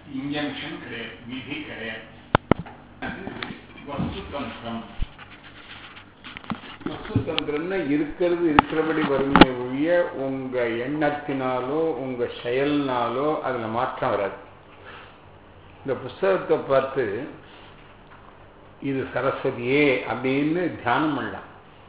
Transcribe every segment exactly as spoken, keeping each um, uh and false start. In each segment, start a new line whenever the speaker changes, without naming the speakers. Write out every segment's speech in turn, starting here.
Injunction கிடையாது, விதி கிடையாது. வஸ்து தந்திரம். வஸ்து தந்திரம்னா இருக்கிறது இருக்கிறபடி வருமே ஒழிய உங்க எண்ணத்தினாலோ உங்க செயல்னாலோ அதுல மாற்றம் வராது. இந்த புஸ்தகத்தை பார்த்து இது சரஸ்வதியே அப்படின்னு தியானம் பண்ணலாம்.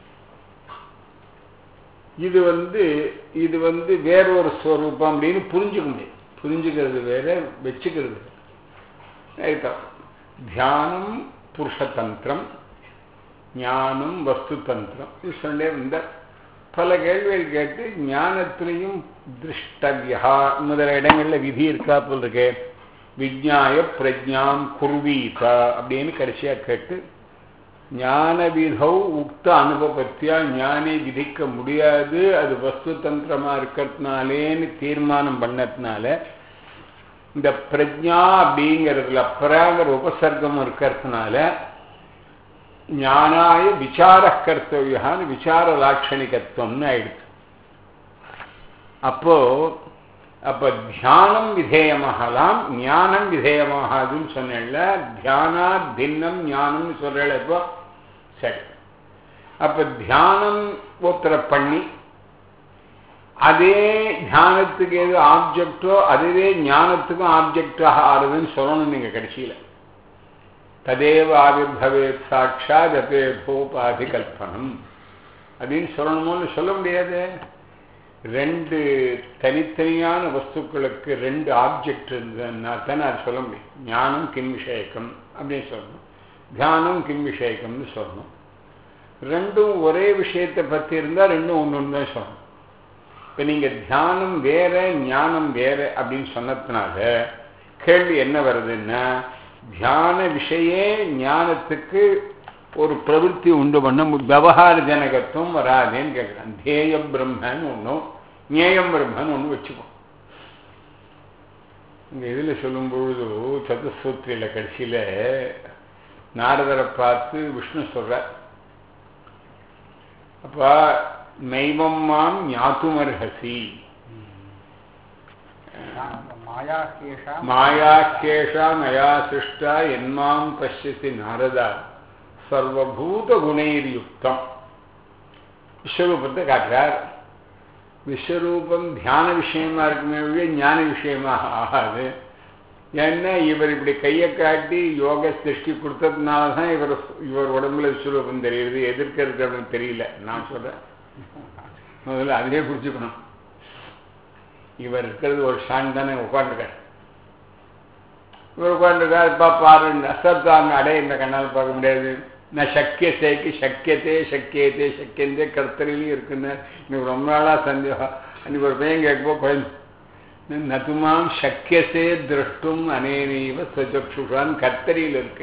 இது வந்து இது வந்து வேறொரு ஸ்வரூபம் அப்படின்னு புரிஞ்சுக்க முடியும். புரிஞ்சுக்கிறது வேற, வச்சுக்கிறது வேற. தியானம் புருஷதந்திரம், ஞானம் வஸ்து தந்திரம். இது சொல்லே வந்த பல கேள்விகள் கேட்டு ஞானத்திலையும் திருஷ்டவியா முதல இடங்கள்ல விதி இருக்கா போல் இருக்கு. விஜ்ஞாய பிரஜாம் குர்வீத அப்படின்னு கடைசியா கேட்டு ஞான விதௌ உக்த அனுபவத்தியா ஞானி விதிக்க முடியாது, அது வஸ்து தந்திரமா இருக்கிறதுனாலேன்னு தீர்மானம் பண்ணதுனால இந்த பிரஜா அப்படிங்கிறதுல பராகர உபசர்க்கம் இருக்கிறதுனால ஞானாய விசார கர்த்தவியான்னு விசார லாட்சணிகத்துவம்னு ஆயிடுச்சு. அப்போ அப்ப தியானம் விதேயமாகலாம், ஞானம் விதேயமாகாதுன்னு சொன்னேன்ல. தியானா பின்னம் ஞானம்னு சொல்றேன். இப்போ சரி, அப்ப தியானம் ஒருத்தரை பண்ணி அதே தியானத்துக்கு எது ஆப்ஜெக்டோ அதுவே ஞானத்துக்கும் ஆப்ஜெக்டாக ஆறுதுன்னு சொல்லணும் நீங்க கடைசியில. ததேவ ஆவிர்பவே சாட்சா ஜபேபோபாதி கல்பனம் அப்படின்னு சொல்லணுமோன்னு சொல்ல முடியாது. ரெண்டு தனித்தனியான வஸ்துக்களுக்கு ரெண்டு ஆப்ஜெக்ட் இருந்ததுன்னா தானே அது சொல்ல முடியும். ஞானம் கிம் விஷயக்கம் அப்படின்னு சொல்லணும், தியானம் கிம் விஷயக்கம்னு சொல்லணும். ரெண்டும் ஒரே விஷயத்தை பற்றி இருந்தால் ரெண்டும் ஒன்று ஒன்று தான் சொல்லணும். இப்போ நீங்கள் தியானம் வேற ஞானம் வேற அப்படின்னு சொன்னதுனால கேள்வி என்ன வருதுன்னா, தியான விஷயே ஞானத்துக்கு ஒரு பிரவருத்தி உண்டு பண்ண விவகார ஜனகத்துவம் வராதேன்னு கேட்குறான். தேய பிரம்மன்னு ஒன்றும் ஞேயம் பிரம்மன்னு ஒன்று வச்சுக்கோம். இங்கே இதில் சொல்லும் பொழுது சதுசூத்திரியில் கடைசியில் நாரதரை பார்த்து விஷ்ணு சொல்கிறார், அப்பா நைவம் மாம் ஞாத்துமர்ஹசி மாயாக்கேஷா மயா சிருஷ்டா என்மாம் பஷ்யசி நாரதா சர்வபூத குணைர்யுக்தம். விஸ்வரூபத்தை காட்டுறார். விஸ்வரூபம் தியான விஷயமா இருக்குமே ஒழிய ஞான விஷயமாக ஆகாது. ஏன்னா இவர் இப்படி கையை காட்டி யோக திருஷ்டி கொடுத்ததுனால தான் இவர் இவர் உடம்புல விஸ்வரூபம் தெரியுது, எதிர்க்க இருக்கிறவங்க தெரியல. நான் சொல்றேன், முதல்ல அதுவே புரிஞ்சுக்கணும். இவர் இருக்கிறது ஒரு ஷான் தானே உட்காந்துருக்கார். இவர் உட்காந்துருக்கார், இப்போ பாரு அசத்தாங்க அடை இந்த கண்ணால் பார்க்க முடியாது. நான் சக்கியத்தைக்கு சக்கியத்தே சக்கியத்தே சக்கியந்தே கர்த்தரிலையும் இருக்குன்னு இன்னைக்கு ரொம்ப நாளாக சந்தேகம். அன்னைக்கு ஒரு பையன் கேட்கப்போ குழந்தை நதுமாம் சக்கியசே திருஷ்டும் அனேனீவ சஜக்ஷுஷான்னு கர்த்தரியில் இருக்கு.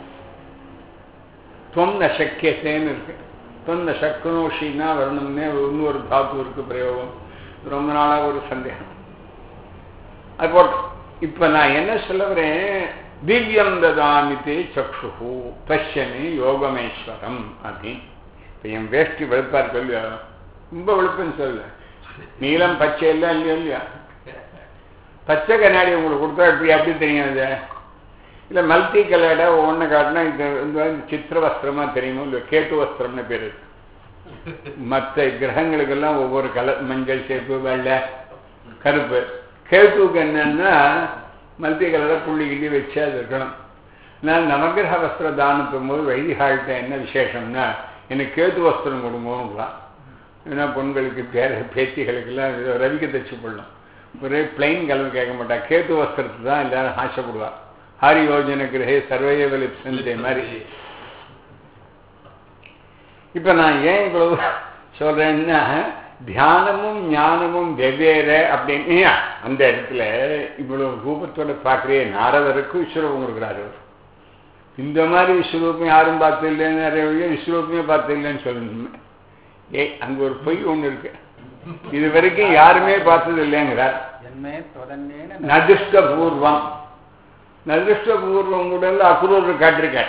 துவம் ந சக்கியசேன்னு இருக்கு. துவம் ந சக்குனோஷின்னா வரணும்னே இன்னொரு தாத்து இருக்கு பிரயோகம். ரொம்ப நாளாக ஒரு சந்தேகம். அது போட்டோம். இப்ப நான் என்ன சொல்ல வரேன், திவ்யம் ததாமிதே சக்ஷு பஷ்யனி யோகமேஸ்வரம் அப்படின்னு. இப்போ என் வேஷ்டி வெளுப்பார் சொல்லியா, ரொம்ப வெளுப்புன்னு சொல்ல. நீளம் பச்சை எல்லாம் இல்லையா இல்லையா, பச்சை கண்ணாடி உங்களுக்கு கொடுத்தா இப்படி அப்படி தெரியும். அது இல்லை மல்டி கலர்டா ஒன்று காட்டினா இந்த சித்திர வஸ்திரமா தெரியுமோ இல்லை, கேட்டு வஸ்திரம்னு பேர். மற்ற கிரகங்களுக்கெல்லாம் ஒவ்வொரு கலர், மஞ்சள் சேப்பு வெள்ளை கருப்பு. கேத்துவுக்கு என்னன்னா மல்டி கலரை புள்ளி கிள்ளி வச்சு அது இருக்கணும். நான் நவகிரக வஸ்திர தானத்தும் போது வைதிகால்கிட்ட என்ன விசேஷம்னா எனக்கு கேத்து வஸ்திரம் கொடுங்கலாம். ஏன்னா பொண்களுக்கு பேர பேத்திகளுக்கெல்லாம் ரவிக்க தச்சு போடலாம். ஒரே பிளைன் கலர் கேட்க மாட்டா, கேத்து வஸ்திரத்தை தான் எல்லாரும் ஆசைப்படுவா. ஹாரி யோஜன கிரகே சர்வைய லிப்ஸ்ன்ற மாதிரி. இப்ப நான் ஏன் இவ்வளவு சொல்றேன்னா, தியானமும் ஞானமும் வெவ்வேறு அப்படின்னு அந்த இடத்துல இவ்வளவு ரூபத்தோட பார்க்கிறே. நாரதருக்கு விஸ்வரூபம் கொடுக்குறாரு. இந்த மாதிரி விஸ்வரூபம் யாரும் பார்த்து இல்லைன்னு நிறைய விஸ்வரூபமே பார்த்து இல்லைன்னு சொல்லணும். ஏ அங்க ஒரு பொய் ஒண்ணு இருக்கு, இது வரைக்கும் யாருமே பார்த்தது இல்லைங்கிறார். நதிஷ்டபூர்வம் நதிஷ்டபூர்வம் கூட அக்குரூர் காட்டிருக்கார்.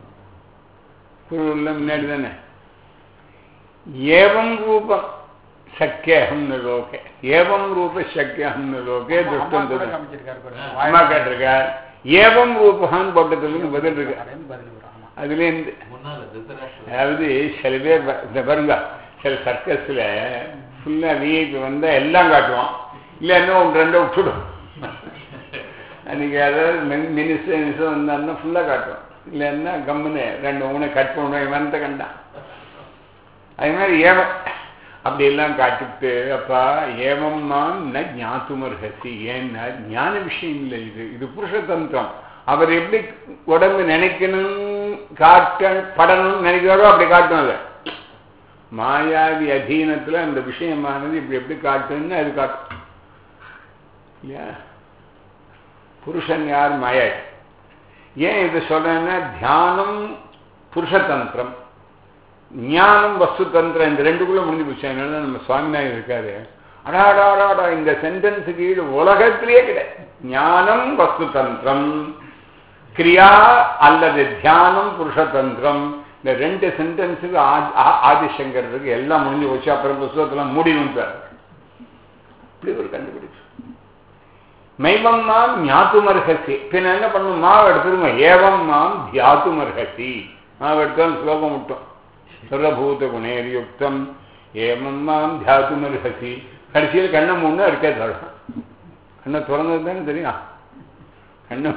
குரூர்ல முன்னாடி தானே ஏவம் ரூபம் சக்கியம் லோகே ஏவம் ரூப சக்கியம் லோகே துஷ்டம் அம்மா கேட்டிருக்கார் ஏவம் ரூபகான்னு போட்டதுன்னு பதில் இருக்கு அதுலேருந்து அதாவது சில பேர் இந்த பாருங்க சில சர்க்கஸில் ஃபுல்லாக விஐபி வந்தால் எல்லாம் காட்டுவான் இல்லைன்னா ஒன்று ரெண்டை விட்டுடும் அன்றைக்கி அதாவது மினிஸ்டர் மினிஸ்டர் வந்தாருன்னா ஃபுல்லாக காட்டுவான் இல்லைன்னா கம்முன்னு ரெண்டு மூணு கட் பண்ணுவேன் இவன்ட்ட கண்டான் அது மாதிரி ஏவம் அப்படியெல்லாம் காட்டிவிட்டு அப்பா ஏவம் நான் ந ஞாத்துமர்ஹசி ஏன்னா ஞான விஷயம் இல்லை இது இது புருஷதந்திரம் அவர் எப்படி உடம்பு நினைக்கணும் காட்ட படணும்னு நினைக்கிறாரோ அப்படி காட்டணும் அதை மாயாவி அதீனத்தில் அந்த விஷயமானது இப்படி எப்படி காட்டுன்னு அது காட்டும் இல்லையா புருஷன் யார் மாயா ஏன் இது சொல்றேன்னா தியானம் புருஷதந்திரம் ஞானம் வஸ்து தந்திரம் இந்த ரெண்டுக்குள்ள முடிஞ்சு போச்சு அதனால நம்ம சுவாமிநாயகர் இருக்காரு அடாடாடாடா இந்த சென்டென்ஸுக்கு ஈடு உலகத்திலேயே கிடையாது ஞானம் வஸ்து தந்திரம் கிரியா அல்லது தியானம் புருஷதந்திரம் இந்த ரெண்டு சென்டென்ஸுக்கு ஆதிசங்கருக்கு எல்லாம் முடிஞ்சு போச்சு அப்புறம் புஸ்தகத்தெல்லாம் மூடினுட்டார் இப்படி ஒரு கண்டுபிடிச்சு மைவம் மாம் ஞாத்துமர்ஹசி பின்ன என்ன பண்ணும் மாவு எடுத்துருங்க ஏவம் மாம் தியாத்துமர்ஹசி மாவு எடுத்தாலும் ஸ்லோகம் விட்டோம் சர்வபூத குணேரியுக்தம் ஏவம் மாம் தியாத்துமர்ஹசி கடைசியில் கண்ணை மூணு இருக்கே தரம் கண்ணை திறந்தது தானே தெரியும் கண்ணை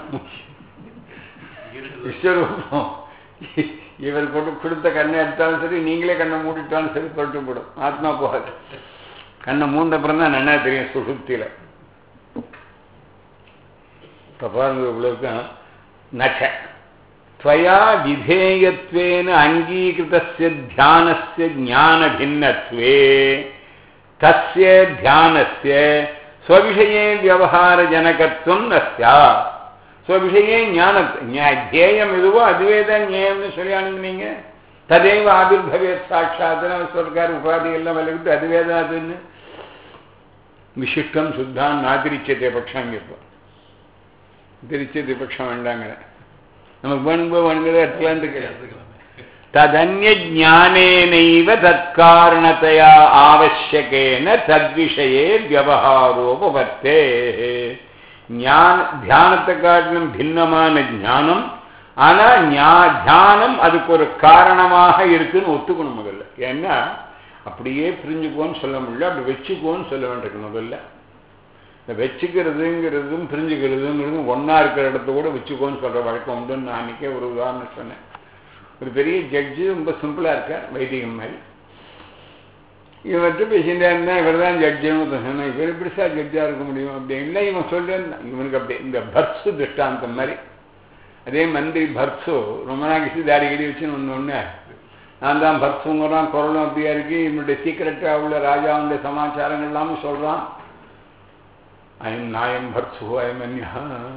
விஸ்வரூபம் இவர் கொண்டு கொடுத்த கண்ணை எடுத்தாலும் சரி நீங்களே கண்ணை மூடிட்டாலும் சரி தொட்டு போடும் ஆத்மா போகாது கண்ணை மூண்ட அப்புறம் தான் நல்லா தெரியும் சுசுப்தியில இப்போ பாருங்க இவ்வளவுக்கு நச்ச त्वया विधेयत्वेन अंगीकृतस्य ध्यानस्य ज्ञान भिन्नत्वे तस्य ध्यानस्य स्वविषये व्यवहार जनकत्वं न स्यात् स्वविषये ज्ञान ध्येयम इदुवो अद्वैत ज्ञेयம்னு சொல்லியானுங்க நீங்க तदेव आविर्भवेत् साक्षात् स्वर्गार उपाधि எல்லாம் வலிக்கிட்டு அத்வைதாதுன்னு विशिष्टं शुद्धां नातिरिच्यते पक्षांग இப்போ तिरिच्यते पक्षம் வேண்டாங்க நமக்கு வேணும்போ வேணுங்கிறத எடுத்துக்கலான்னு கிடையாது ததன்ய ஞானேனைவ தற்காரணத்தையா ஆவசியகேன தத்விஷயே வியவஹாரோபவர்த்தே ஞான தியானத்தை காட்டிலும் பின்னமான ஞானம் ஆனா தியானம் அதுக்கு ஒரு காரணமாக இருக்குன்னு ஒத்துக்கணும் முதல்ல ஏன்னா அப்படியே பிரிஞ்சுக்கோன்னு சொல்ல முடியல அப்படி வச்சுக்கோன்னு சொல்ல வேண்டியிருக்கு முதல்ல இந்த வச்சுக்கிறதுங்கிறதும் பிரிஞ்சுக்கிறதுங்கிறதும் ஒன்னா இருக்கிற இடத்த கூட வச்சுக்கோன்னு சொல்ற வழக்கம் உண்டுன்னு நான் அன்னைக்கே ஒரு உதாரணம் சொன்னேன் ஒரு பெரிய ஜட்ஜு ரொம்ப சிம்பிளா இருக்கார் வைதிகம் மாதிரி இவர்கிட்ட பேசிட்டே இருந்தா இவர் தான் ஜட்ஜுன்னு சொன்னேன் இவர் எப்படி சார் ஜட்ஜா இருக்க முடியும் அப்படின்னு இவன் சொல்றேன் இவனுக்கு அப்படி இந்த பர்ஸு திருஷ்டாந்தம் மாதிரி அதே மந்திரி பர்ஸு ரொம்ப நாளைக்கு தாடி கடி வச்சுன்னு ஒன்று ஒன்று நான் தான் பர்ஸுங்கிறான் குரலும் அப்படியா இருக்கு இவனுடைய சீக்கிரட்டா உள்ள ராஜாவுடைய சமாச்சாரங்கள் எல்லாமே சொல்றான் அயம் நாயம் பர்சு அயம் அந்யா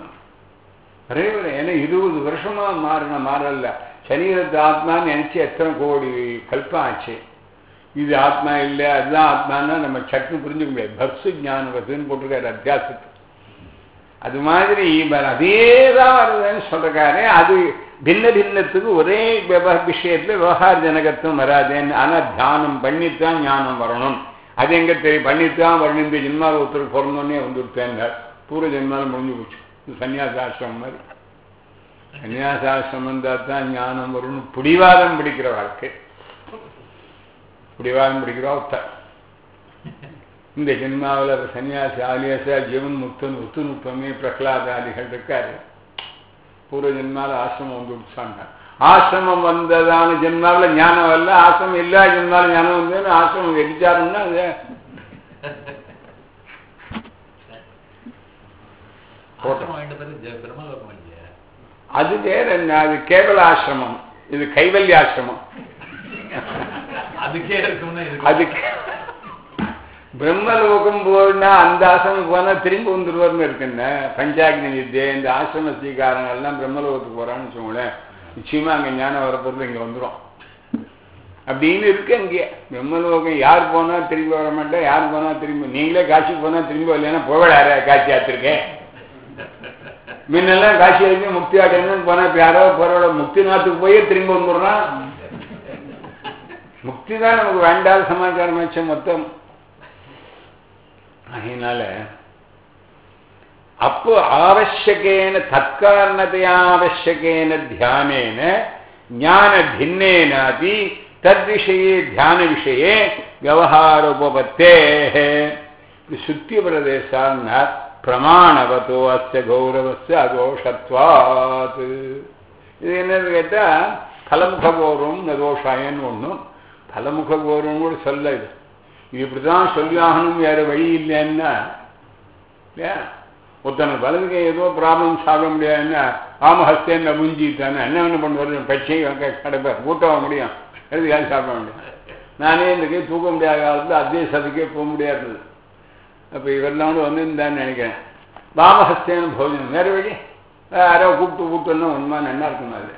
அரே ஏன்னா இருபது வருஷமா மாறின மாறல சரீரத்து ஆத்மான்னு நினைச்சு எத்தனை கோடி கல்பம் ஆச்சு இது ஆத்மா இல்லை அதுதான் ஆத்மான்னா நம்ம சட்னு புரிஞ்சுக்க முடியாது பர்சு ஞானம் வருதுன்னு போட்டிருக்காரு அத்தியாசத்து அது மாதிரி அதேதான் வருதுன்னு சொல்றாரு அது பின்ன பின்னத்துக்கு ஒரே விஷயத்துல விவகார ஜனகத்துவம் வராதுன்னு ஆனா தியானம் பண்ணித்தான் ஞானம் வரணும் அது எங்க தெரியும் பண்ணித்தான் வரணும் இந்த ஜென்மாவில் ஒருத்தருக்கு பிறந்தோடனே வந்துருத்தேன் பூர்வ ஜென்மாவில் முடிஞ்சு போச்சு சன்னியாசாசிரமம் மாதிரி சன்னியாசாசிரமம் இருந்தால் தான் ஞானம் வரணும் பிடிவாதம் பிடிக்கிற வாழ்க்கை பிடிவாதம் பிடிக்கிற ஒருத்தர் இந்த ஜென்மாவில் சன்னியாசி ஆலியாசா ஜீவன் முக்தன் உத்து நுட்பமே பிரகலாதாதிகள் இருக்காரு பூர்வ ஜென்மாவில் ஆசிரமம் வந்து விடுச்சாங்க ஆசிரமம் வந்ததான ஜென்மாவில் ஞானம் வரல ஆசிரமம் இல்லா ஜென்மாவில் ஞானம் வந்ததுன்னு ஆசிரமம் எரிச்சாருன்னா அது அது வேற என்ன அது கேவல ஆசிரமம் இது கைவல்ய ஆசிரமம் அது பிரம்மலோகம் போனா அந்த ஆசிரமம் போனா திரும்பி வந்துருவார்னு இருக்குன்னு பஞ்சாக்னி வித்யை இந்த ஆசிரம ஸ்ரீகாரங்க எல்லாம் பிரம்மலோகத்துக்கு போறான்னு வச்சுக்கோங்களேன் நிச்சயமா அங்க ஞானம் வரப்போறது இங்க வந்துடும் அப்படின்னு இருக்கு அங்கே பிரம்மலோகம் யார் போனா திரும்பி வர மாட்டேன் யார் போனா திரும்பி நீங்களே காட்சிக்கு போனா திரும்பி வரலன்னா போகலார காட்சி ஆத்திருக்கேன் முன்னெல்லாம் காட்சி வரைக்கும் முக்தி ஆட்டணும்னு போனா இப்ப யாரோ போறோட முக்தி நாத்துக்கு போயே திரும்பி வந்துடுறான் முக்தி தான் நமக்கு வேண்டாத சமாச்சாரம் ஆச்சு மொத்தம் அதனால அப்போ ஆவசியகேன தற்காரணத்தையா ஆவசியகேன தியானேன ஞான பின்னேனாபி தத்விஷயே தியான விஷயே விவகாரோபத்தே சுத்தி பிரதேசான்னா பிரமாணவத்தோ அஸ்ய கௌரவஸ்ய அதோஷத்வாத். இது என்னன்னு கேட்டா பலமுக கௌரவம் நதோஷாயன்னு ஒன்றும் பலமுக கௌரவம் கூட சொல்ல இது இது இப்படிதான் சொல்லி ஆகணும் வேற வழி இல்லைன்னா இல்லையா ஒருத்தனுக்கு வலதுக்கு ஏதோ ப்ராப்ளம் சாப்பிட முடியாதுன்னா ஆமஹஸ்தேன்னு முஞ்சிட்டானே என்ன என்ன பண்ணுவாரு பச்சை கிடைப்பார் ஊட்டவ முடியும் எழுதியாவது சாப்பிட முடியும். நானே இன்றைக்கே தூக்க முடியாத காலத்தில் அதே சதுக்கே போக முடியாது. அப்போ இவரெல்லாம் வந்துருந்தான்னு நினைக்கிறேன். வாமஹஸ்தேன போஜனம் வேறு வழி யாரோ கூப்பிட்டு கூப்பிட்டுன்னா உண்மை நல்லா இருக்கும். அது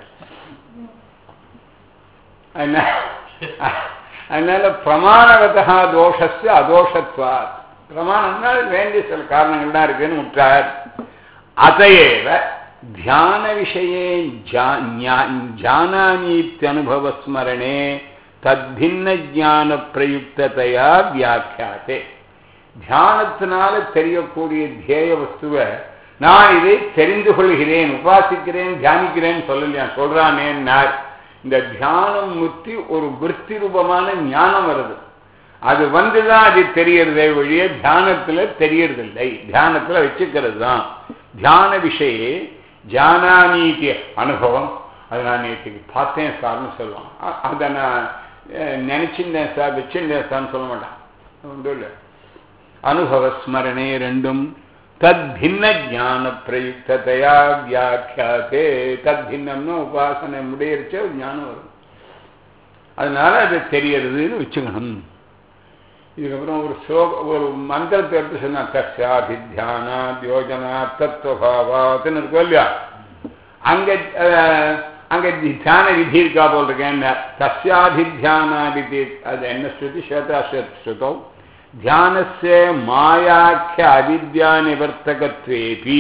அதனால பிரமாணவதா தோஷஸ்ய அதோஷத்வா பிரமாணம்னா வேண்டிய சில காரணங்கள் தான் இருக்குன்னு விட்டார். அதையேவ தியான விஷயே ஜானாமீத்யனுபவஸ்மரணே தத்பின்ன ஜான பிரயுக்ததையா வியாக்கியாதே. தியானத்தினால தெரியக்கூடிய தியேய வஸ்துவை நான் இதை தெரிந்து கொள்கிறேன் உபாசிக்கிறேன் தியானிக்கிறேன்னு சொல்லலையா சொல்றானேன்னார். இந்த தியானம் முற்றி ஒரு விற்பி ரூபமான ஞானம் வருது. அது வந்துதான் அது தெரியறதே வழிய தியானத்துல தெரியறதில்லை. தியானத்துல வச்சுக்கிறது தான் தியான விஷயே ஜானாமீத்திய அனுபவம். அதை நான் நேற்றுக்கு பார்த்தேன் சார்னு சொல்லுவான். அதை நான் நினைச்சிருந்தேன் சார் வச்சிருந்தேன் சார்னு சொல்ல மாட்டான். ஒன்றும் இல்லை அனுபவ ஸ்மரணே ரெண்டும் தத்பின்ன ஜான பிரயுக்ததையா வியாக்கியாதே. தத்பின்னம்னா உபாசனை முடியறச்ச ஞானம் வரும். அதனால அது தெரியறதுன்னு வச்சுக்கணும். இதுக்கப்புறம் ஒரு ஸ்லோக ஒரு மந்திரத்தை எடுத்து சொன்னா தஸ்யாபித்யானா யோஜனா தத்துவபாவாத்துன்னு இருக்கும் இல்லையா. அங்க அங்க தியான விதி இருக்கா போல் இருக்கேன். தஸ்யாபித்யானா விதி அது என்ன ஸ்ருதி ஸ்வேதா ஸ்ருதோ தியானஸ்ய மாயாக்கிய அவித்யா நிவர்த்தகத்வேபி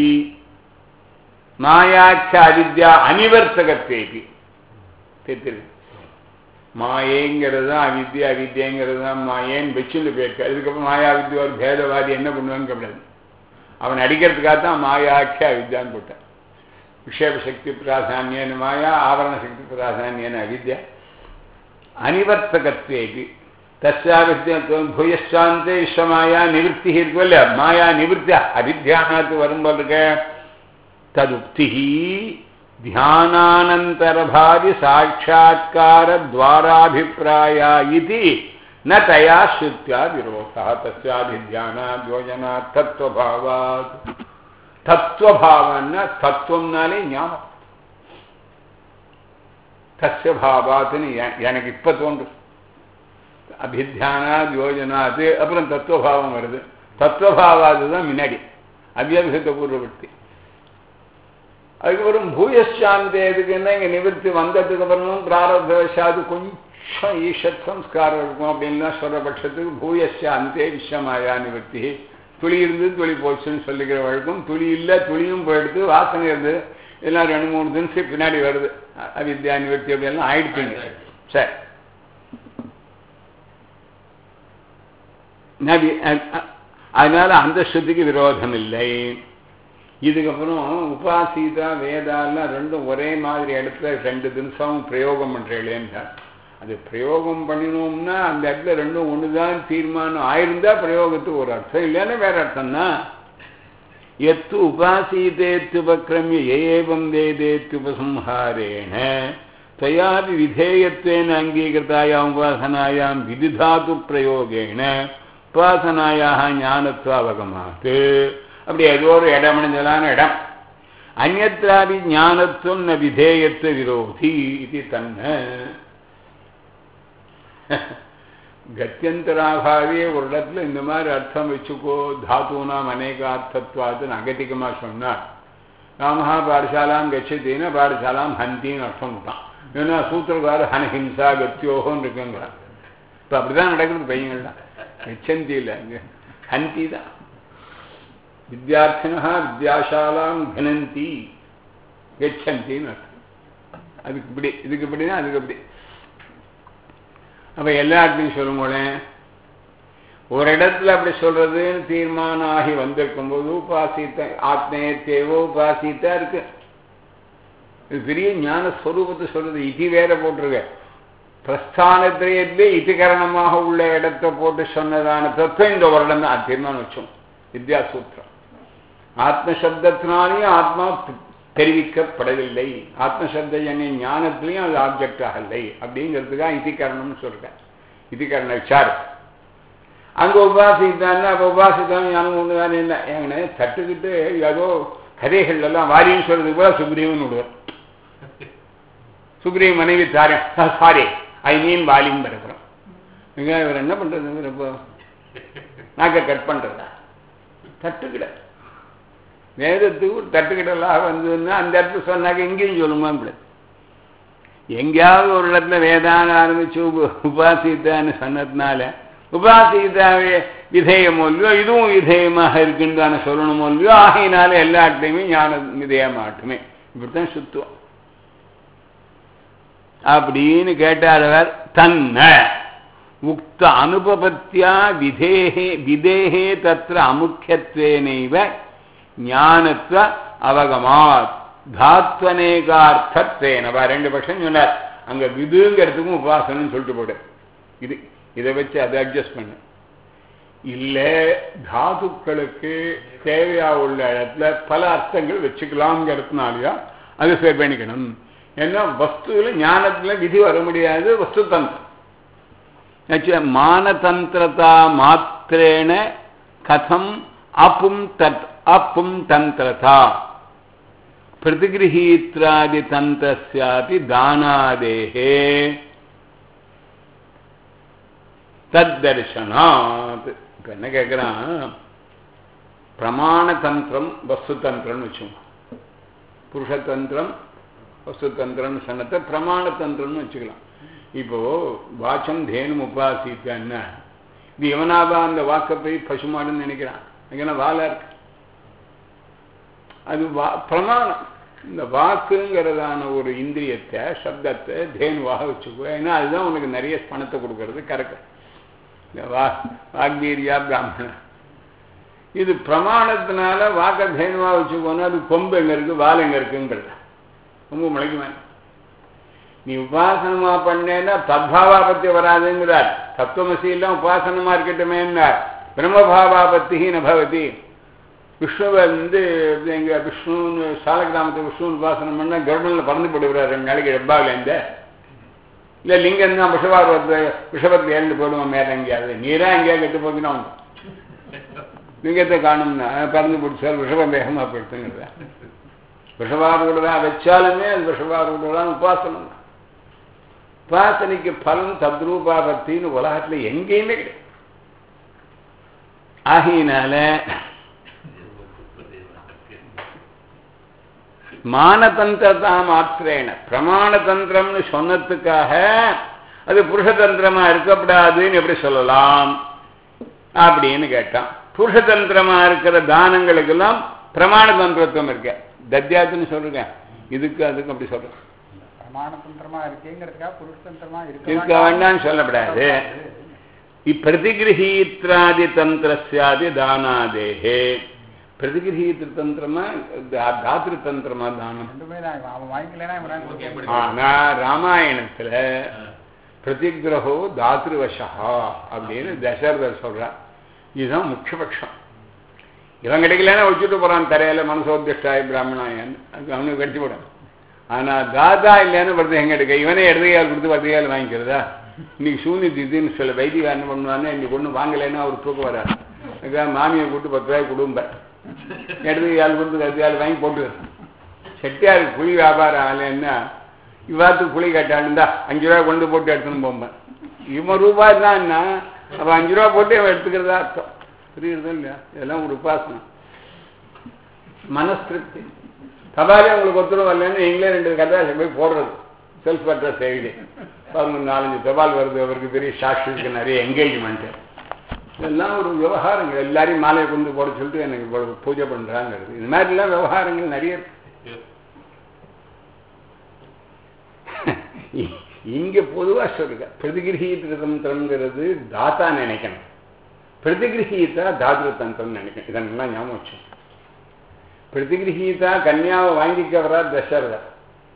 மாயாக்கிய அவித்யா அனிவர்த்தகத்வேபி தெரியுது. மாயேங்கிறது தான் அவித்யா அவித்யங்கிறது தான் மாயேன்னு வச்சுட்டு போயிருக்கு. அதுக்கப்புறம் மாயா வித்யா ஒரு பேதவாதி என்ன பண்ணுவான்னு கிடையாது. அவன் அடிக்கிறதுக்காக தான் மாயாக்கிய அவித்யான்னு போட்டான். விஷேப சக்தி பிராதானியன்னு மாயா ஆவரண சக்தி பிராதானியன்னு அவித்யா அனிவர்த்தகத்வேபி தஸ்யாவித்யா பூயசாந்தே விஸ்வமாயா நிவர்த்தி இருக்கும் இல்லையா. மாயா நிவர்த்தியா அவித்யானாத்து வரும்போது இருக்க ததுக்தி தியானானந்தரபாதி சாட்சாத்கார துவாராபிப்பிராயா இது ந தயா ஸ்ருத்யா விரோதா. தஸ்யாபித்யானா யோஜனா தத்துவபாவாத். தத்துவபாவன்னா தத்துவம்னாலே ஞானம். தஸ்ய பாவாத்துன்னு எனக்கு இப்ப தோன்று. அபித்தியானா யோஜனாது அப்புறம் தத்துவபாவம் வருது. தத்துவபாவாது தான் முன்னாடி அவ்யபிஹித பூர்வவர்த்தி. அதுக்கப்புறம் பூயசாந்தேதுக்குன்னா இங்கே நிவர்த்தி வந்ததுக்கு அப்புறமும் பிராரப்தவசாது கொஞ்சம் ஈஷத் சம்ஸ்காரம் இருக்கும் அப்படின்னா சொல்ற பட்சத்துக்கு பூயசாந்தே விஸ்வமாயா நிவர்த்தி. துளி இருந்து துளி போச்சுன்னு சொல்லிக்கிற வழக்கம். துளி இல்லை துளியும் போயிடுது வாசனை இருந்து எல்லாம் ரெண்டு மூணு தினசு பின்னாடி வருது. அவித்யா நிவர்த்தி அப்படியெல்லாம் ஆயிடுச்சுங்க. சரி அதனால அந்த ஸ்ருதிக்கு விரோதம் இல்லை. இதுக்கப்புறம் உபாசிதா வேதாலாம் ரெண்டும் ஒரே மாதிரி இடத்துல ரெண்டு தினசமும் பிரயோகம் பண்றேன்னு அது பிரயோகம் பண்ணினோம்னா அந்த இடத்துல ரெண்டும் ஒண்ணுதான் தீர்மானம் ஆயிருந்தா பிரயோகத்துக்கு ஒரு அர்த்தம் இல்லைன்னா வேற அர்த்தம்னா எத்து உபாசீதேத்யுபக்ரமிய ஏவம் வேதேத்யுபசம்ஹாரேண தயாபி விதேயத்வேன அங்கீகிருதாயாம் உபாசனாயாம் விதிதாது பிரயோகேண உபாசனாயாக ஞானத்வாவகமாத்து. அப்படி ஏதோ ஒரு இடம் அணிஞ்சதான இடம். அந்நத்ராபி ஞானத்துவம் ந விதேயத்துவ விரோதி இது தன்ன கத்தியந்தராகாவே ஒரு இடத்துல இந்த மாதிரி அர்த்தம் வச்சுக்கோ. தாத்தூனாம் அநேக அர்த்தத்வாதுன்னு அகதிகமா சொன்னார். ராமஹா பாடசாலாம் கச்சத்தின்னா பாடசாலாம் ஹந்தின்னு அர்த்தம் விட்டான். ஏன்னா சூத்திரக்கார ஹனஹிம்சா கத்தியோகன்னு இருக்குங்கிறார். இப்போ அப்படிதான் நடக்கிறது பையங்கள்லாம். கச்சந்தி இல்லை அங்கே ஹந்தி தான். வித்யார்த்தினா வித்யாசாலாம் கனந்தி கச்சந்தின்னு அர்த்தம். அதுக்கு இப்படி இதுக்கு இப்படின்னா அதுக்கு அப்படி. அப்ப எல்லா இடத்துலையும் சொல்லுங்களேன் ஒரு இடத்துல அப்படி சொல்றதுன்னு தீர்மானம் ஆகி வந்திருக்கும் போது உபாசித்த ஆத்மேத்தேவோ உபாசித்தா இருக்கு. இது பெரிய ஞான ஸ்வரூபத்தை சொல்றது. இதி வேற போட்டிருக்க. பிரஸ்தானத்திலே இதிகரணமாக உள்ள இடத்தை போட்டு சொன்னதான தத்துவம் இந்த ஒரு இடம் தான் தீர்மானம் வச்சோம். வித்யாசூத்திரம். ஆத்மசப்தத்தினாலையும் ஆத்மா தெரிவிக்கப்படவில்லை, ஆத்மசப்த ஞானத்திலையும் அது ஆப்ஜெக்ட் ஆகலை அப்படிங்கிறதுக்காக இதிகரணம்னு சொல்றேன். இதிகரண விசாரம். அங்க உபாசித்தான்னா அப்ப உபாசித்தான் ஞானம் ஒண்ணு தானே இல்லை. ஏங்கண்ணே தட்டுக்கிட்டு ஏதோ கதைகள் எல்லாம் வாரின்னு சொல்றதுக்கு கூட சுக்ரீவன் விடுவார். சுக்ரீவ் மனைவி தாரேன் சாரி ஐ மீன் வாலின்னு இருக்கிறோம். இவர் என்ன பண்றது? இப்போ நாக்க கட் பண்றதா? தட்டுக்கிட வேதத்துக்கு தட்டுக்கிடலாம் வந்ததுன்னா அந்த இடத்துல சொன்னாக்க எங்கேயும் சொல்லுமா? எங்கேயாவது ஒரு இடத்துல வேதான ஆரம்பிச்சு உபாசித்தான்னு சொன்னதுனால உபாசித்தாவே விதேயமோ இல்லையோ இதுவும் விதேயமாக இருக்குன்னு தானே சொல்லணுமோ இல்லையோ. ஆகையினால எல்லாத்தையுமே ஞான விதேயமாட்டுமே. இப்படித்தான் சுத்துவோம். அப்படின்னு கேட்டார். தன்ன உக்த அனுபபத்தியா விதேஹே விதேஹே தத்ர அமுக்கியத்வேனைவ ஞானத்வ அவகமாத் தாத்வனேகார்த்தத்வேன. ரெண்டு பட்சம் சொன்னார். அங்க விதுங்கிறதுக்கும் உபாசனம் சொல்லிட்டு போடு. இது இதை வச்சு அதை அட்ஜஸ்ட் பண்ணு. இல்ல தாதுக்களுக்கு தேவையா உள்ள இடத்துல பல அர்த்தங்கள் வச்சுக்கலாம்ங்கிறதுனாலயா அது சரி பண்ணிக்கணும். ஏன்னா வஸ்துல ஞானத்துல விதி வர முடியாது. வஸ்து தந்திரம் மானதந்திரதா மாத்திரேன கதம் அப்பும் தத் அப்பும் தந்திரதா பிரதிகிரஹீத்ராதி தந்திரஸ்யாபி தானாதேஹே தத்தர்சனாத். இப்ப என்ன கேட்கிறான்? பிரமாண தந்திரம் வஸ்து தந்திரம்னு வச்சுக்கோங்க. புருஷதந்திரம் வஸ்து தந்திரம்னு சொன்னதை பிரமாண தந்திரம்னு வச்சுக்கலாம். இப்போ வாச்சம் தேனும் உபாசித்தான்னா இது எவனாவா அந்த வாக்கை போய் பசுமாடுன்னு நினைக்கிறான். அங்கே வாழா இருக்கு. அது வா பிரமாணம். இந்த வாக்குங்கிறதான ஒரு இந்திரியத்தை சப்தத்தை தேனுவாக வச்சுக்கோ. ஏன்னா அதுதான் உனக்கு நிறைய பணத்தை கொடுக்கறது. கரெக்ட். வா வாக்வீரியா பிராமணன் இது பிரமாணத்தினால வாக்க தேனுவா வச்சுக்கோன்னா அது கொம்பு எங்க இருக்கு வால் எங்க இருக்குங்கிறது ரொம்ப முளைக்குமா? நீ உபாசனமா பண்ணேன்னா தத்பாவாபத்தி வராதுங்கிறார். தத்துவமசி எல்லாம் உபாசனமா இருக்கட்டுமே என்னார். பிரம்மபாவாபத்தி நபவதி. விஷ்ணுவை வந்து எங்க விஷ்ணுன்னு சாலகிராமத்தை விஷ்ணுன்னு உபாசனம் பண்ணா கவர்மெண்ட்ல பறந்து போடுகிறார். ரெண்டு நாளைக்கு டப்பாவிலேருந்து இல்லை லிங்கம் தான் விஷபார்வத்தை விஷபத்தில் ஏறிட்டு போடுவோம். மேலே எங்கேயாவது நீரா எங்கேயா கெட்டு போச்சுன்னா லிங்கத்தை காணும்னா பறந்து போட்டு விஷபம் வேகமாக போயிடுத்துங்கிறத. விஷபாரூடதான் வச்சாலுமே அது விஷபாரூடதான் உபாசனம் தான். உபாசனைக்கு பலன் தத்ரூபாபத்தின்னு உலகத்துல எங்கேயுமே கிடையாது. ஆகையினால மானதந்திரதா மாத்திரேன பிரமாண தந்திரம்னு சொன்னதுக்காக அது புருஷதந்திரமா இருக்கப்படாதுன்னு எப்படி சொல்லலாம் அப்படின்னு கேட்டான். புருஷதந்திரமா இருக்கிற தானங்களுக்கெல்லாம் பிரமாண தந்திரத்துவம் இருக்க. தத்யாத்துன்னு சொல்றேன். இதுக்கு அதுக்கு அப்படி சொல்றேன். இருக்க வேண்டாம்னு சொல்லப்படாது. இப்பிரதிகிரஹீத்ராதி தந்திரஸ்யாதி தானாதேஹே. பிரதிகிரஹீத்திர தந்திரமா தாத்ரு தந்திரமா தானம். ஆனா ராமாயணத்துல பிரதிகிரகோ தாத்ருவசா அப்படின்னு தசரதர் சொல்றார். இதுதான் முக்கியபட்சம். இவன் கிடைக்கலன்னா வச்சுட்டு போறான் தரையில மனசோத்திஷ்டாய் பிராமணாயன் அவனுக்கு கடிச்சு போடான். ஆனா தாதா இல்லைன்னு வருது எங்க எடுக்க இவனே இடதுகையால் கொடுத்து வலதுகையால் வாங்கிக்கிறதா? இன்னைக்கு சூனி திதுன்னு சொல்ல வைத்தியம் என்ன பண்ணுவான்னு இன்னைக்கு ஒண்ணு வாங்கலைன்னா அவர் தூக்கம் வராது. மாமியை கூட்டு பத்து ரூபாய் குடும்ப இடதுகையால் கொடுத்து வலதுகையால் வாங்கி போட்டு செட்டியாருக்கு புளி வியாபாரம் ஆகலைன்னா இவ்வாத்துக்கு புளி கேட்டான்டா அஞ்சு ரூபாய் கொண்டு போட்டு எடுத்துன்னு போம்பேன். இவன் ரூபாய் தான் என்ன அப்ப அஞ்சு ரூபா போட்டு இவன் எடுத்துக்கிறதா அர்த்தம். புரியுறதா இல்லையா? இதெல்லாம் ஒரு உபாசனம். மனஸ்திருப்தி. தபாலே உங்களுக்கு ஒத்துழைப்பு வரலன்னு நீங்களே ரெண்டு கதாசை போய் போடுறது. செல்ஃப் அட்ரஸ் செய்தி பாருங்க, நாலஞ்சு தபால் வருது. அவருக்கு பெரிய சாட்சி இருக்கு, நிறைய என்கேஜ்மெண்ட். இதெல்லாம் ஒரு விவகாரங்கள். எல்லாரையும் மாலையை கொண்டு போட சொல்லிட்டு எனக்கு பூஜை பண்றாங்கிறது. இது மாதிரிலாம் விவகாரங்கள் நிறைய இருக்கு. இங்க பொதுவா சொல்லுங்க பிரதிகிரகீத்திரங்கிறது தாத்தா நினைக்கணும். பிரதிகிரகீதா தாத்ருதந்திரம் நினைக்கிறேன். இதெல்லாம் ஞாபகம் வச்சு. பிரதிகிரகீதா கன்யாவை வாங்கிக்க வரா தசரதர்.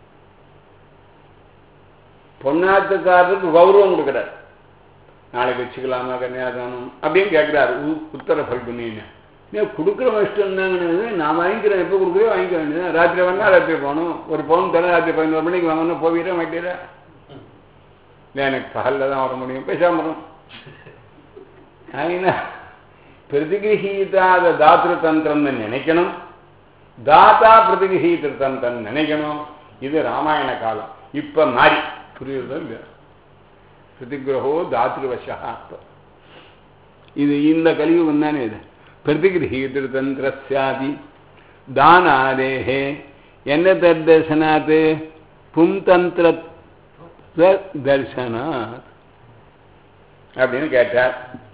பொன்னாத்துக்காரருக்கு கௌரவம் கொடுக்குறாரு. நாளைக்கு வச்சுக்கலாமா கன்னியாதானம் அப்படின்னு கேட்குறாரு. உத்தர பல்குனின்னு கொடுக்குற இஷ்டம் தாங்கன்னு நான் வாங்கிக்கிறேன். எப்போ கொடுக்குறேன் வாங்கிக்க வேண்டியது. ராத்திரி வேணா ராத்திரி போகணும். ஒரு பவுன் தர ராத்திரி பதினோரு மணிக்கு வாங்கணும். போகிறேன் மாட்டேறேன். இல்லை எனக்கு பகலில் தான் வர முடியும். பேசாம வரும். ஆயினா பிரதிகிரகீதாத தாத்ரு தந்திரம்னு நினைக்கணும். தாத்தா பிரதிகிரகீத தந்திரம் நினைக்கணும். இது ராமாயண காலம். இப்ப மாறி புரியுறதா இல்லையா? பிரதிகிரகோ தாத்ருவசா. இது இந்த கலியுகம் தானே. இது பிரதிகிரகீத தந்திரஸ்யாதி தானாதேஹே என்ன தர்தர்சனாத் பும்தந்திர தர்சனாத் அப்படின்னு கேட்டார்.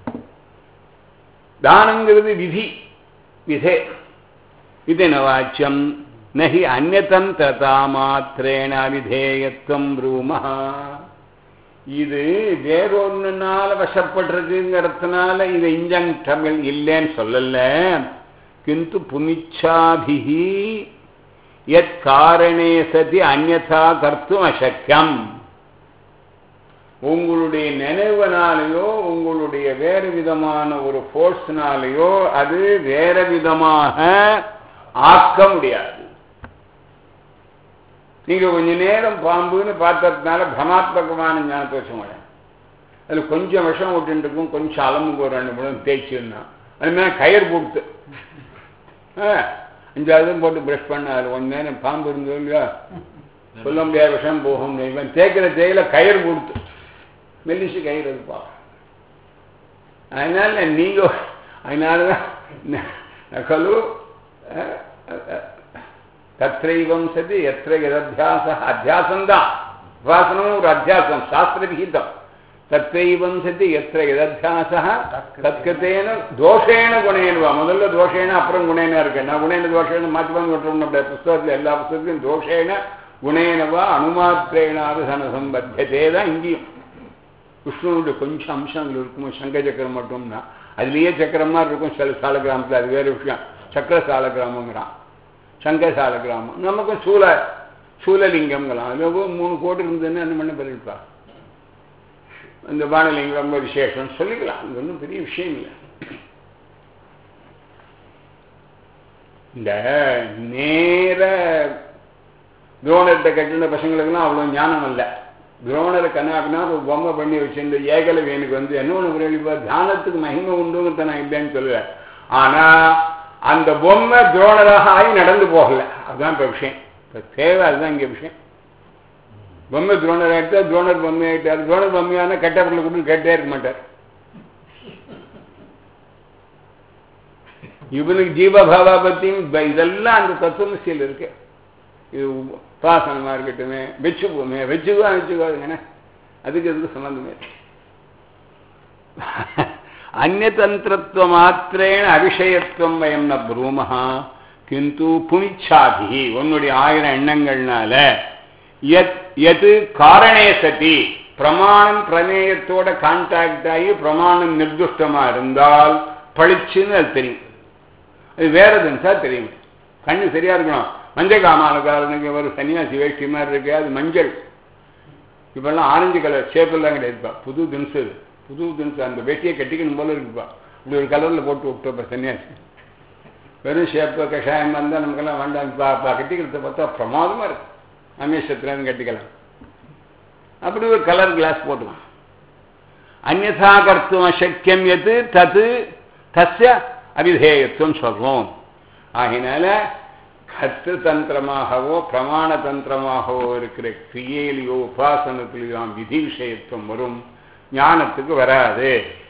தானங்கிறது விதி விதே விதின வாச்சியம் நஹி அந்யதந்திரதா மாத்திரேண விதேயத்துவம் ப்ரூமஹா. இது வேறொன்னுனால வசப்படுறதுங்கிறதுனால இதை இஞ்சங் தமிழ் இல்லைன்னு சொல்லல. கிந்து புனிச்சாபிஹி யத் காரணே சதி அந்யதா கர்த்தும் அசக்கியம். உங்களுடைய நினைவுனாலேயோ உங்களுடைய வேறு விதமான ஒரு ஃபோர்ஸ்னாலேயோ அது வேற விதமாக ஆக்க முடியாது. நீங்க கொஞ்ச நேரம் பாம்புன்னு பார்த்ததுனால பிரமாத்மகமான ஞானத்தை வச்ச முடியாது. அதில் கொஞ்சம் விஷம் விட்டு இருக்கும். கொஞ்சம் அலம்புக்கு ஒரு ரெண்டு மூணு தேய்ச்சிருந்தா அது மேலே கயிறு போட்டு அஞ்சாவது போட்டு ப்ரஷ் பண்ண. அதில் கொஞ்ச நேரம் பாம்பு இருந்தது இல்லையா சொல்ல முடியாத விஷம் போகும். தேய்க்கிற தேயில கயிறு கொடுத்து மெல்லிசு கயிறு இருப்பா. அதனால நீங்க அதனாலதான் நகலு தத்ரைவம் சதி எத்திர எதத்தியாச அத்தியாசம்தான். உபாசனமும் ஒரு அத்தியாசம் சாஸ்திர விகிதம். தத்ரைவம் சதி எத்திர எதத்தியாச தத்கத்தேன தோஷேன குணேனுவா. முதல்ல தோஷேன அப்புறம் குணேனா இருக்கு. நான் குணேன தோஷேன மாற்றி வந்து விட்டுறோம். நம்முடைய புஸ்தகத்தில் எல்லா புஸ்தகத்திலும் தோஷேன குணேனவா அனுமாத்திரேனாவது சனசம்பத்தியதே தான் இங்கேயும். விஷ்ணுனுடைய கொஞ்சம் அம்சங்கள் இருக்கும். சங்க சக்கரம் மட்டும்னா அதுலேயே சக்கரம் மாதிரி இருக்கும். சில சால கிராமத்தில் அது வேறு விஷயம். சக்கர சால கிராமங்கிறான், சங்க சால கிராமம். நமக்கும் சூல சூலலிங்கம்ங்களாம். அது மூணு கோடி இருந்ததுன்னு என்ன பண்ண பண்ணிருப்பா. இந்த பானலிங்கம் ரொம்ப விசேஷம் சொல்லிக்கலாம். இது ஒன்றும் பெரிய விஷயம் இல்லை. இந்த நேர துரோணத்தை கட்டின பசங்களுக்கெல்லாம் அவ்வளோ ஞானம் இல்லை. துரோணரை கண்ணாக்குனா ஒரு பொம்மை பண்ணி வச்சிருந்த ஏகலவேனுக்கு வந்து என்ன ஒன்று புரியப்பா தியானத்துக்கு மகிமை உண்டுங்கிறத நான் இல்லைன்னு சொல்லுவேன். ஆனால் அந்த பொம்மை துரோணராக ஆகி நடந்து போகலை. அதுதான் இப்போ விஷயம். இப்போ தேவை அதுதான் இங்கே விஷயம். பொம்மை துரோணர் ஆகிட்டா துரோணர் பொம்மை ஆகிட்டார். துரோணர் பொம்மையான கெட்டவர்களை கூட கேட்டே இருக்க மாட்டார். இவனுக்கு ஜீவபாவா பற்றியும் இதெல்லாம் அந்த தத்துவமசியில் இருக்கு. இது உபாசனமாக இருக்கட்டுமே வச்சுக்குவோமே வச்சுக்குவா வச்சுக்கோங்க. அதுக்கு எதுக்கு சம்பந்தமே. அந்நியதந்திரத்துவ மாத்திரேன அவிஷயத்துவம் வயம் ந ப்ரூமஹா கிந்து புனிச்சாதி. உன்னுடைய ஆயிரம் எண்ணங்கள்னால எத் எது காரணே சதி பிரமாணம் பிரமேயத்தோட கான்டாக்ட் ஆகி பிரமாணம் நிர்துஷ்டமா இருந்தால் பளிச்சுன்னு அது தெரியும். அது வேறதுன்னு சார் தெரியும். கண்ணு சரியா இருக்கணும். மஞ்சள் காமாலக்காரனுக்கு ஒரு சன்னியாசி வேஷ்டி மாதிரி இருக்கு. அது மஞ்சள். இப்பெல்லாம் ஆரஞ்சு கலர் ஷேப்பெல்லாம் கிடையாதுப்பா. புது தினசு அது. புது தினசு. அந்த வேட்டியை கட்டிக்கணும் போல இருக்குப்பா. இப்படி ஒரு கலரில் போட்டு விட்டோப்பா சன்னியாசி. வெறும் ஷேப்பு கஷாயம் இருந்தால் நமக்கெல்லாம் வேண்டாம். கட்டிக்கிறத பார்த்தா பிரமாதமாக இருக்கு. அமேஷத்துலேருந்து கட்டிக்கலாம். அப்படி ஒரு கலர் கிளாஸ் போட்டுக்கலாம். அந்யதா கர்த்துவம் அசக்கியம் எது தது தஸ்ய அவிதேயத்துவம் சொல்வோம். ஆகினால கர்த்து தந்திரமாகவோ பிரமாண தந்திரமாகவோ இருக்கிற கிரியையிலையோ உபாசனத்திலேயோ விதி விஷயத்துவம் வரும். ஞானத்துக்கு வராது.